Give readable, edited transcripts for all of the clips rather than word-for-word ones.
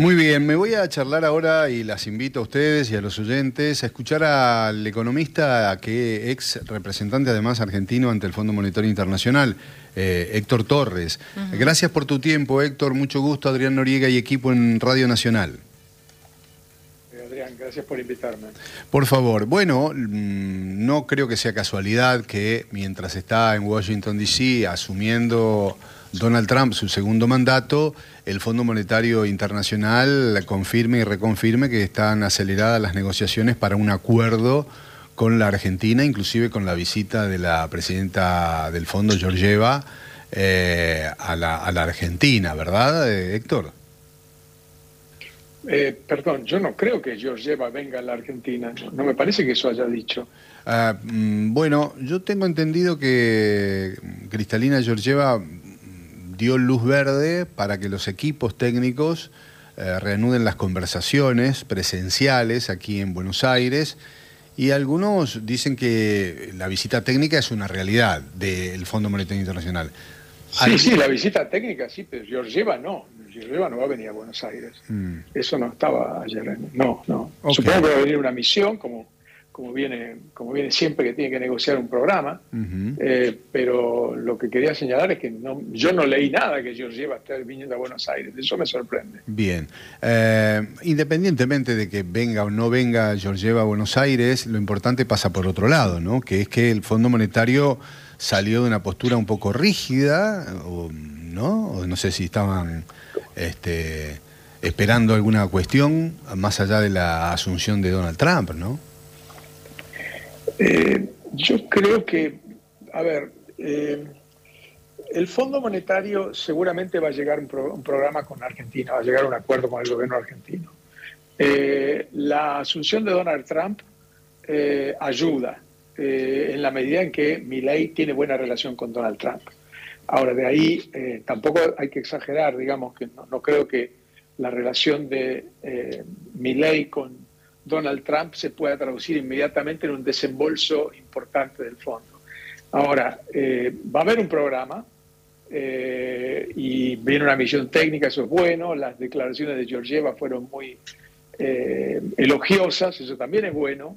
Muy bien, me voy a charlar ahora y las invito a ustedes y a los oyentes a escuchar al economista, que ex representante además argentino ante el Fondo Monetario Internacional, Héctor Torres. Gracias por tu tiempo, Héctor, mucho gusto. Adrián Noriega y equipo en Radio Nacional. Adrián, gracias por invitarme. Por favor, bueno, no creo que sea casualidad que mientras está en Washington, D.C., asumiendo Donald Trump su segundo mandato, el Fondo Monetario Internacional confirme y reconfirme que están aceleradas las negociaciones para un acuerdo con la Argentina, inclusive con la visita de la presidenta del fondo, Georgieva, a la Argentina, ¿verdad, Héctor? Perdón, yo no creo que Georgieva venga a la Argentina. No me parece que eso haya dicho. Bueno, yo tengo entendido que Kristalina Georgieva dio luz verde para que los equipos técnicos reanuden las conversaciones presenciales aquí en Buenos Aires, y algunos dicen que la visita técnica es una realidad del Fondo Monetario Internacional. Sí, la visita técnica sí, pero Georgieva no. Georgieva no va a venir a Buenos Aires. Eso no estaba ayer. No. Okay. Supongo que va a venir una misión, como viene siempre que tiene que negociar un programa, pero lo que quería señalar es que yo no leí nada que Georgieva esté viniendo a Buenos Aires. Eso me sorprende. Bien. Independientemente de que venga o no venga Georgieva a Buenos Aires, lo importante pasa por otro lado, ¿no? Que es que el Fondo Monetario salió de una postura un poco rígida, ¿no? O no sé si estaban esperando alguna cuestión más allá de la asunción de Donald Trump, ¿no? Yo creo que, el Fondo Monetario seguramente va a llegar un programa con Argentina, va a llegar a un acuerdo con el gobierno argentino. La asunción de Donald Trump ayuda en la medida en que Milei tiene buena relación con Donald Trump. Ahora, de ahí tampoco hay que exagerar, digamos que no creo que la relación de Milei con Donald Trump se pueda traducir inmediatamente en un desembolso importante del fondo. Ahora, va a haber un programa y viene una misión técnica, eso es bueno. Las declaraciones de Georgieva fueron muy elogiosas, eso también es bueno.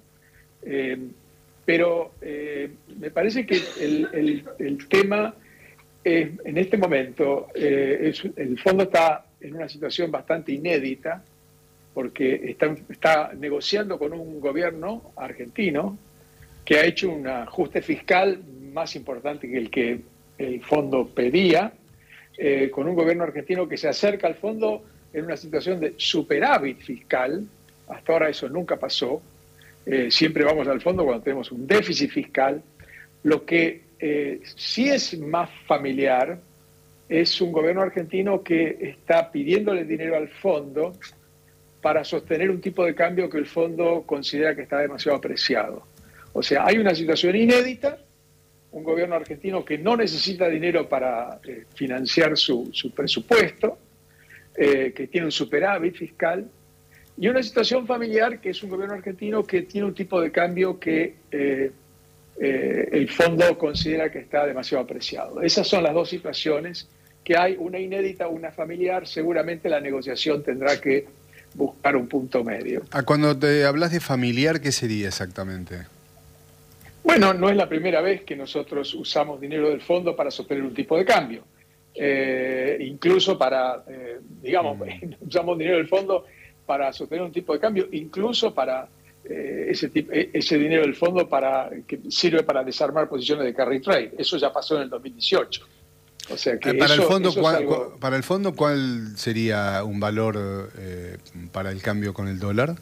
Pero me parece que el tema en este momento, el fondo está en una situación bastante inédita, porque está negociando con un gobierno argentino que ha hecho un ajuste fiscal más importante que el que el fondo pedía, con un gobierno argentino que se acerca al fondo en una situación de superávit fiscal. Hasta ahora eso nunca pasó. Siempre vamos al fondo cuando tenemos un déficit fiscal. Lo que sí es más familiar es un gobierno argentino que está pidiéndole dinero al fondo para sostener un tipo de cambio que el fondo considera que está demasiado apreciado. O sea, hay una situación inédita, un gobierno argentino que no necesita dinero para financiar su presupuesto, que tiene un superávit fiscal, y una situación familiar que es un gobierno argentino que tiene un tipo de cambio que el fondo considera que está demasiado apreciado. Esas son las dos situaciones que hay, una inédita, una familiar. Seguramente la negociación tendrá que buscar un punto medio. Cuando te hablas de familiar, ¿qué sería exactamente? Bueno, no es la primera vez que nosotros usamos dinero del fondo para sostener un tipo de cambio. Incluso para, usamos dinero del fondo para sostener un tipo de cambio, incluso para ese dinero del fondo que sirve para desarmar posiciones de carry trade. Eso ya pasó en el 2018. O sea que para el fondo, ¿cuál sería un valor para el cambio con el dólar?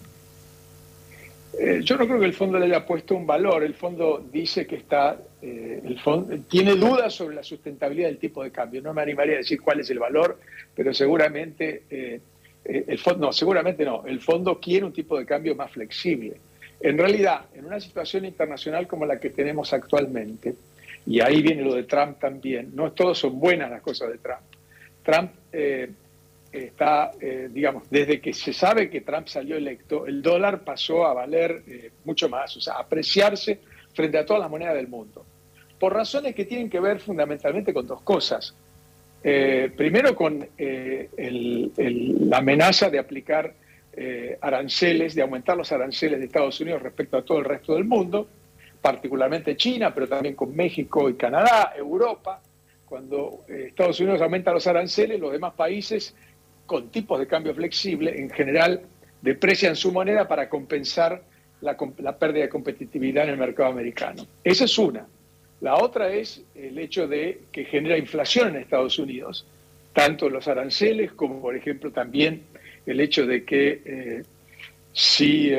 Yo no creo que el fondo le haya puesto un valor. El fondo dice que tiene dudas sobre la sustentabilidad del tipo de cambio. No me animaría a decir cuál es el valor, pero seguramente el fondo quiere un tipo de cambio más flexible. En realidad, en una situación internacional como la que tenemos actualmente, y ahí viene lo de Trump también, no todos son buenas las cosas de Trump. Trump está, desde que se sabe que Trump salió electo, el dólar pasó a valer mucho más, o sea, a apreciarse frente a todas las monedas del mundo, por razones que tienen que ver fundamentalmente con dos cosas. Primero con la amenaza de aplicar aranceles, de aumentar los aranceles de Estados Unidos respecto a todo el resto del mundo, particularmente China, pero también con México y Canadá, Europa. Cuando Estados Unidos aumenta los aranceles, los demás países con tipos de cambio flexible, en general, deprecian su moneda para compensar la pérdida de competitividad en el mercado americano. Esa es una. La otra es el hecho de que genera inflación en Estados Unidos, tanto los aranceles como, por ejemplo, también el hecho de que si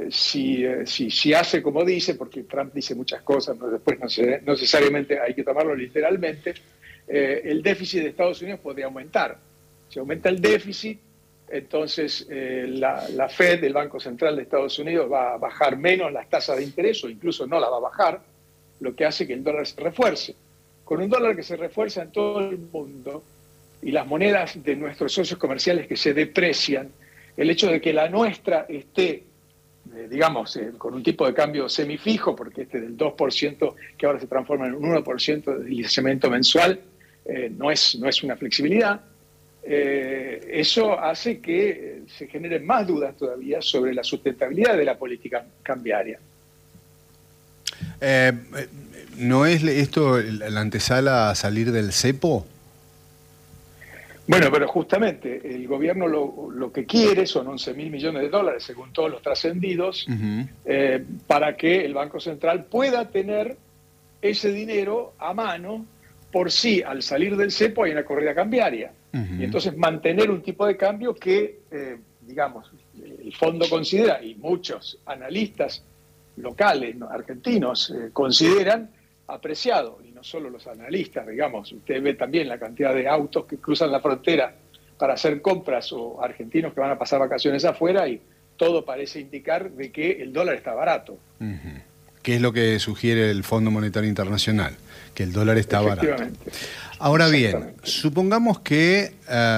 hace como dice, porque Trump dice muchas cosas, pero después no necesariamente hay que tomarlo literalmente, el déficit de Estados Unidos puede aumentar. Si aumenta el déficit, entonces la Fed, el Banco Central de Estados Unidos, va a bajar menos las tasas de interés o incluso no la va a bajar, lo que hace que el dólar se refuerce. Con un dólar que se refuerza en todo el mundo y las monedas de nuestros socios comerciales que se deprecian, el hecho de que la nuestra esté, con un tipo de cambio semifijo, porque del 2% que ahora se transforma en un 1% de deslizamiento mensual, no es una flexibilidad, eso hace que se generen más dudas todavía sobre la sustentabilidad de la política cambiaria. ¿No es esto la antesala a salir del cepo? Bueno, pero justamente el gobierno lo que quiere son 11.000 millones de dólares, según todos los trascendidos, para que el Banco Central pueda tener ese dinero a mano por si al salir del cepo hay una corrida cambiaria. Y entonces mantener un tipo de cambio que, el fondo considera, y muchos analistas locales, argentinos, consideran apreciado, y no solo los analistas, usted ve también la cantidad de autos que cruzan la frontera para hacer compras o argentinos que van a pasar vacaciones afuera y todo parece indicar de que el dólar está barato. ¿Qué es lo que sugiere el Fondo Monetario Internacional? Que el dólar está barato. Ahora bien, supongamos que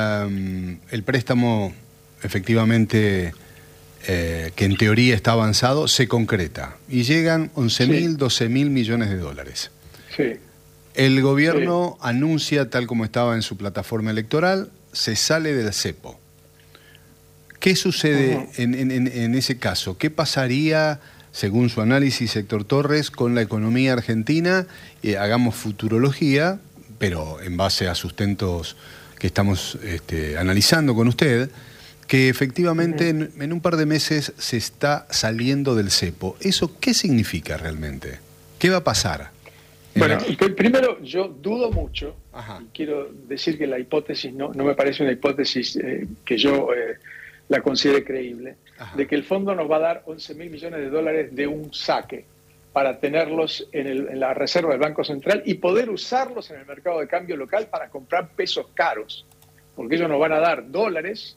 el préstamo efectivamente, que en teoría está avanzado, se concreta y llegan 11.000, 12.000 millones de dólares. Sí. El gobierno anuncia, tal como estaba en su plataforma electoral, se sale del cepo. ¿Qué sucede en ese caso? ¿Qué pasaría, según su análisis, Héctor Torres, con la economía argentina? Hagamos futurología, pero en base a sustentos que estamos analizando con usted, que efectivamente en un par de meses se está saliendo del cepo. ¿Eso qué significa realmente? ¿Qué va a pasar? Bueno, primero yo dudo mucho, y quiero decir que la hipótesis no me parece una hipótesis que yo la considere creíble, de que el fondo nos va a dar 11.000 millones de dólares de un saque para tenerlos en la reserva del Banco Central y poder usarlos en el mercado de cambio local para comprar pesos caros, porque ellos nos van a dar dólares,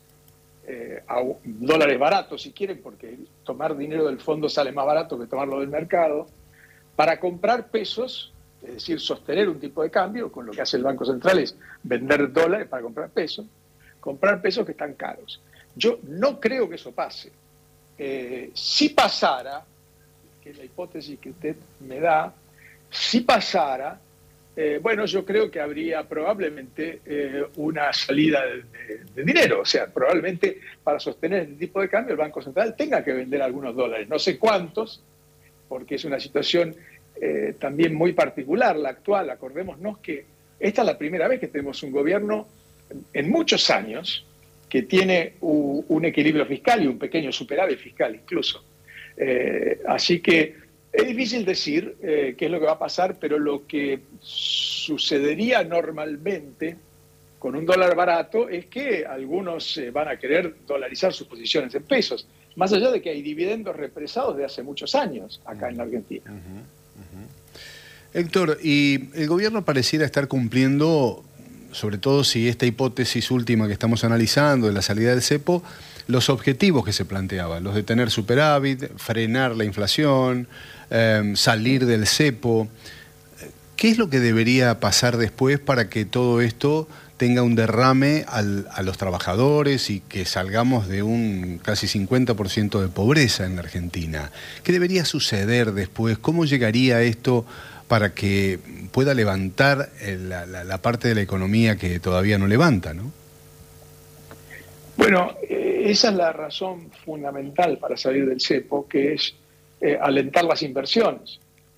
dólares baratos si quieren, porque tomar dinero del fondo sale más barato que tomarlo del mercado, para comprar pesos, es decir, sostener un tipo de cambio, con lo que hace el Banco Central es vender dólares para comprar pesos que están caros. Yo no creo que eso pase. Si pasara, que es la hipótesis que usted me da, si pasara, yo creo que habría probablemente una salida de dinero. O sea, probablemente para sostener este tipo de cambio el Banco Central tenga que vender algunos dólares. No sé cuántos, porque es una situación también muy particular la actual. Acordémonos que esta es la primera vez que tenemos un gobierno en muchos años que tiene un equilibrio fiscal y un pequeño superávit fiscal incluso. Así que es difícil decir qué es lo que va a pasar, pero lo que sucedería normalmente con un dólar barato es que algunos van a querer dolarizar sus posiciones en pesos, más allá de que hay dividendos represados de hace muchos años acá en la Argentina. Héctor, y el gobierno pareciera estar cumpliendo, sobre todo si esta hipótesis última que estamos analizando de la salida del cepo, los objetivos que se planteaban, los de tener superávit, frenar la inflación, salir del cepo. ¿Qué es lo que debería pasar después para que todo esto tenga un derrame a los trabajadores y que salgamos de un casi 50% de pobreza en la Argentina? ¿Qué debería suceder después? ¿Cómo llegaría esto para que pueda levantar la parte de la economía que todavía no levanta, ¿no? Bueno, esa es la razón fundamental para salir del cepo, que es alentar las inversiones.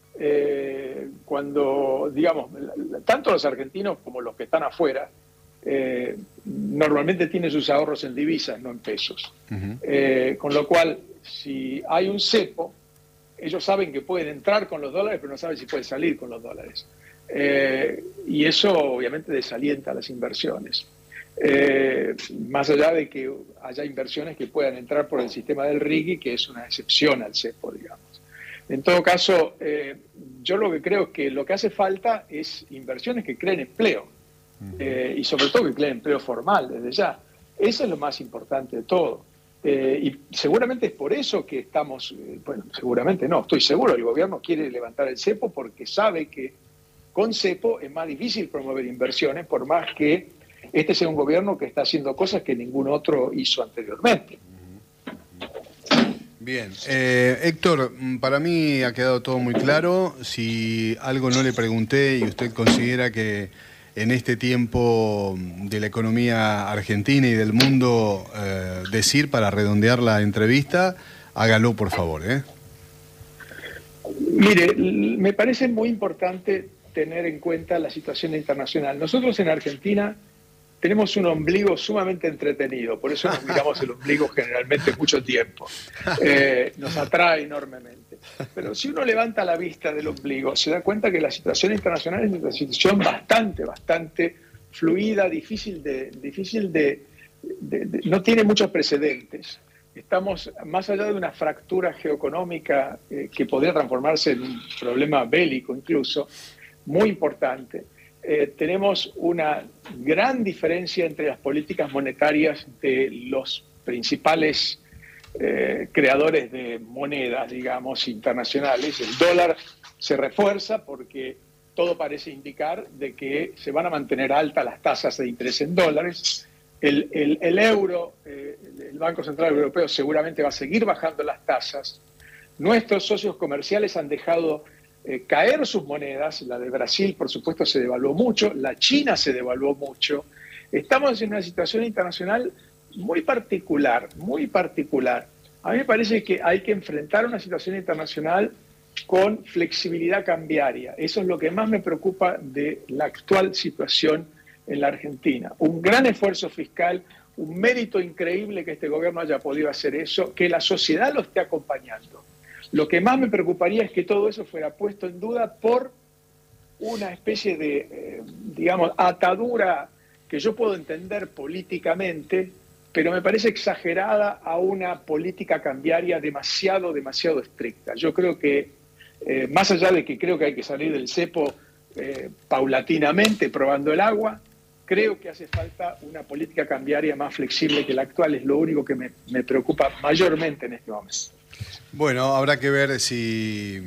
Cuando, digamos, tanto los argentinos como los que están afuera, normalmente tienen sus ahorros en divisas, no en pesos. Con lo cual, si hay un cepo, ellos saben que pueden entrar con los dólares, pero no saben si pueden salir con los dólares. Y eso obviamente desalienta las inversiones. Más allá de que haya inversiones que puedan entrar por el sistema del RIGI, que es una excepción al cepo, digamos. En todo caso, yo lo que creo es que lo que hace falta es inversiones que creen empleo, y sobre todo que creen empleo formal desde ya. Eso es lo más importante de todo. Y seguramente es por eso que estamos, bueno, seguramente no, estoy seguro, el gobierno quiere levantar el cepo porque sabe que con cepo es más difícil promover inversiones, por más que este sea un gobierno que está haciendo cosas que ningún otro hizo anteriormente. Bien. Héctor, para mí ha quedado todo muy claro. Si algo no le pregunté y usted considera que en este tiempo de la economía argentina y del mundo decir para redondear la entrevista, hágalo por favor. Mire, me parece muy importante tener en cuenta la situación internacional. Nosotros en Argentina tenemos un ombligo sumamente entretenido, por eso nos miramos el ombligo generalmente mucho tiempo. Nos atrae enormemente. Pero si uno levanta la vista del ombligo, se da cuenta que la situación internacional es una situación bastante fluida, difícil de no tiene muchos precedentes. Estamos más allá de una fractura geoeconómica que podría transformarse en un problema bélico incluso, muy importante. Tenemos una gran diferencia entre las políticas monetarias de los principales creadores de monedas, digamos, internacionales. El dólar se refuerza porque todo parece indicar de que se van a mantener altas las tasas de interés en dólares. El euro, el Banco Central Europeo seguramente va a seguir bajando las tasas. Nuestros socios comerciales han dejado caer sus monedas. La de Brasil, por supuesto, se devaluó mucho, la China se devaluó mucho. Estamos en una situación internacional muy particular, muy particular. A mí me parece que hay que enfrentar una situación internacional con flexibilidad cambiaria. Eso es lo que más me preocupa de la actual situación en la Argentina. Un gran esfuerzo fiscal, un mérito increíble que este gobierno haya podido hacer eso, que la sociedad lo esté acompañando. Lo que más me preocuparía es que todo eso fuera puesto en duda por una especie de, digamos, atadura que yo puedo entender políticamente, pero me parece exagerada a una política cambiaria demasiado estricta. Yo creo que, más allá de que creo que hay que salir del cepo paulatinamente, probando el agua, creo que hace falta una política cambiaria más flexible que la actual. Es lo único que me preocupa mayormente en este momento. Bueno, habrá que ver si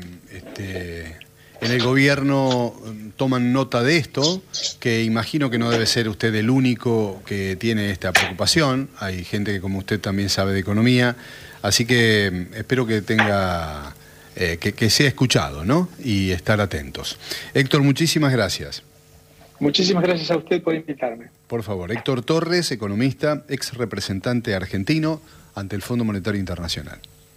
en el gobierno toman nota de esto, que imagino que no debe ser usted el único que tiene esta preocupación. Hay gente que como usted también sabe de economía, así que espero que tenga que sea escuchado, ¿no? Y estar atentos. Héctor, muchísimas gracias. Muchísimas gracias a usted por invitarme. Por favor, Héctor Torres, economista, ex representante argentino ante el Fondo Monetario Internacional.